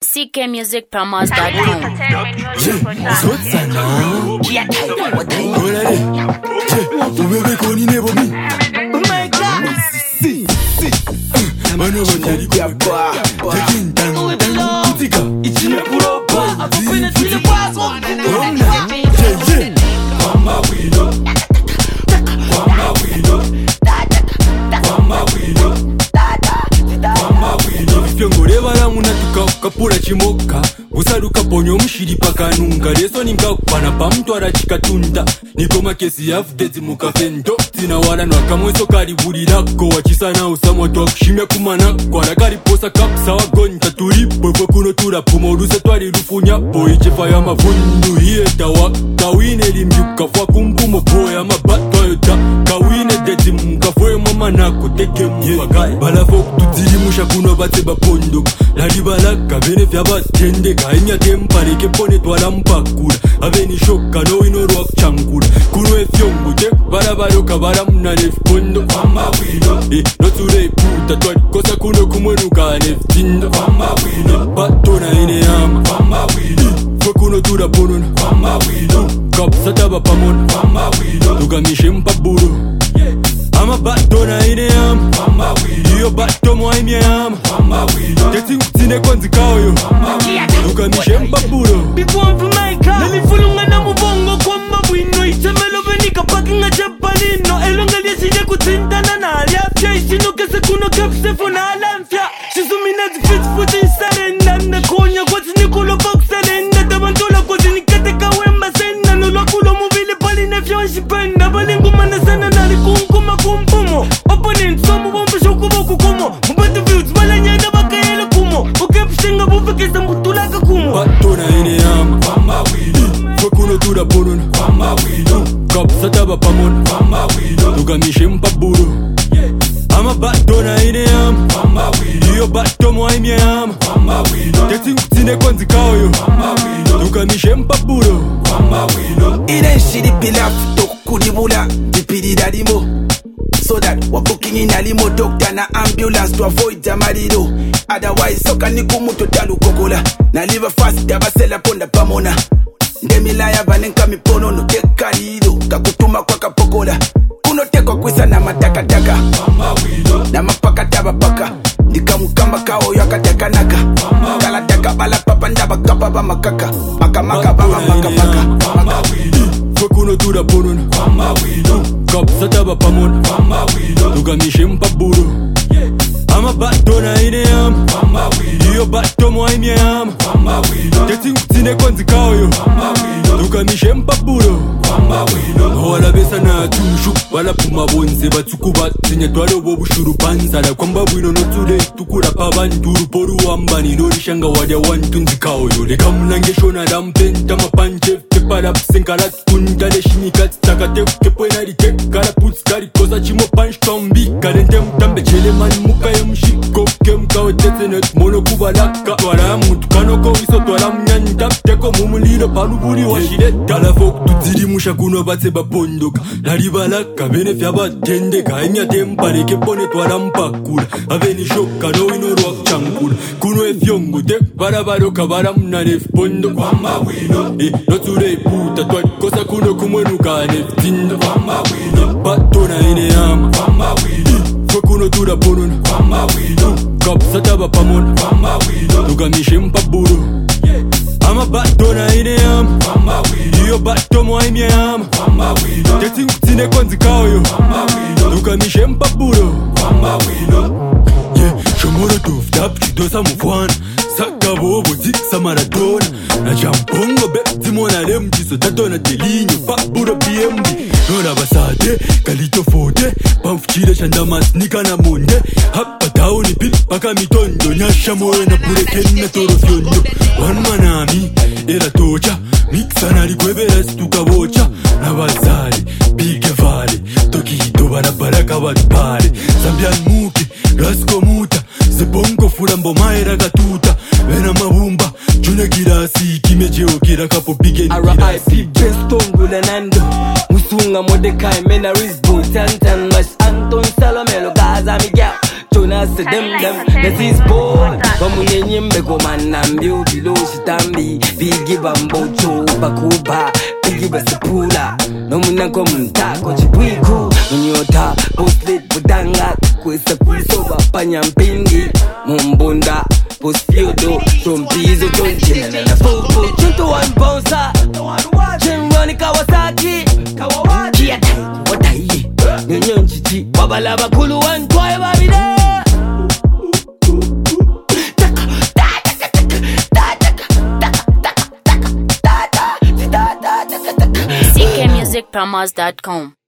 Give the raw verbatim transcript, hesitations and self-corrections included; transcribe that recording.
C K music promos dot com. Kapura chimoka usaruka ponyo mshiri pakanunga leso nimkakwana pamtwara chikatunda nikoma kesi yafudezi mukafendo tina wala nwakamweso karibulirako wachisana usamotwa kushimya kumana kwara kariposa kapsa wagonta tulipo kwa kuno turapuma uruse twari rufunya boy chefa ya mavundu hietawa kawine limbyuka fwa kumpumo boya mabatwa yota kawine dedi mkafwe mama nako teke mwagaye balafo kututirimusha kuno bate bapondo lalibalaka bene vyabatende kainya tempareke pone twala mpakula aveni shoka no inorwa kuchangula kuno efyongo te barabaroka baramuna nefipondo famba bwino eh noture puta twalikosa kuno kumwenuka nefitindo famba bwino batona ine yama famba bwino fwe kuno turabonona famba bwino kapsa taba pamona famba bwino tugamishe mpaburo ama batona ine yama famba bwino iyo bato mwaimya yama famba bwino teti nkutine konzi kaoyo tugamishe mpaburo before mfumaika nalifulunga na mubongo kwamba bwino itemelo venika pakinga japanino elonga liesine kutindana na aliafya isinokese kuno kepsefu na alamfya shizumina zifiti futi insarenda nekonya kwati nikulo bakserenda tabantola kozi nikateka wemba senda nulwakulo mubile pali nefyo nshipenda balingumana sana nalikunkuma kumpumo opponent somu bombesho kuboku kumo mubatu views balanyana bakayele kumo ukepshinga bufekeza mbutulaka kumo batona ine yama famba bwino fwe kuno turabonona famba bwino kapsa taba pamona famba bwino tugamishe mpaburo ama batona ine yama famba bwino iyo bato mwaimya yama famba bwino teti nkutine konzi kaoyo famba bwino tugamishe mpaburo famba bwino ine nshiri pilaf tokulibula dipirira limo so that we're booking in a limo doctor na ambulance to avoid jamariro otherwise soka nikumuto talu kokola na live fast yabasela ponda pamona ndemilaya banenka mipono no tekariro kakutuma kwa kapokola kuno teko kwisa na matakataka na mapaka tabapaka nikamukamba kao yakatekanaka kala taka bala papa ndaba kapa ba makaka maka maka baba maka maka fwe kuno turabonona kapsa taba pamona tugamishe mpaburo ama batona ine yama iyo bato mwaimya yama teti nkutine konzi kaoyo tugamishe mpaburo wala besa na tushu wala puma bonze batsuku batinya twalobo bushuru panzala kwamba bwino noture tukura pabanduru poru wambani norishanga wadya wantunzi kaoyo leka mlangesho na dampenta mapanche tepara psenkarat kundale shinikat takate kepwena ritekara putskari kosa chimo panch tombi kalente mtambe chele mani mukaye mshiko kemkawe tetenet mono kubalaka twala mutu kanoko iso twala mnyanda teko mumuliro paluburi washireta alafo kututirimusha kuno batse bapondoka lalibalaka bene vyabatende kainya tempareke pone twala mpakula aveni shoka no inorwa kuchangula kuno efyongo te barabaroka baramuna nefipondo kwamba bwino eh noture puta twalikosa kuno kumwenuka nefitindo kwamba bwino batona ine yama kwamba bwino fwe kuno turabonona kwamba bwino kapsa taba pamona kwamba bwino tugamishe mpaburo ama batona ine yama famba bwino iyo bato mwaimya yama famba bwino teti nkutine konzi kaoyo famba bwino tugamishe mpaburo famba bwino yeah shomoro tufdap chidosa mufwana saka bobo ziksa maradona na champongo be zimona lemjiso tatona telinyo paburo B M D nora basade kalito fote pamfuchile chandamas nikana monde hapa tauni pil paka mitondo nyasha moyo na bureken na toro fyondo wanmanami era tocha mixana likwebera situkabocha na bazali bige vale tokito barabaraka batpare zambian muke rasko muta zebongo fulambo maera gatuta vena mabumba june girasi kimejeo kira kapo bige ni R I P Bestongo Lenando Musunga Mordecai Mena Risbo Tantan Mas Anton Salomelo Gaza Miguel Jona I say them them. This is born. Come on, nyimbe komana mbio bilo shitambi. Bigi bambocho bakuba. Bigi basipula. No muna komunta kochipwiku. Mnyota posted budanga. Kwesa kuisoba panyampindi. Mumbunda posfiodo. Trompizo tonchina na fufu. Chunto one bouncer. Chinroni Kawasaki. Kia tai watai. Nyon chichi. Babala bakulu one toy babide. C K music promos dot com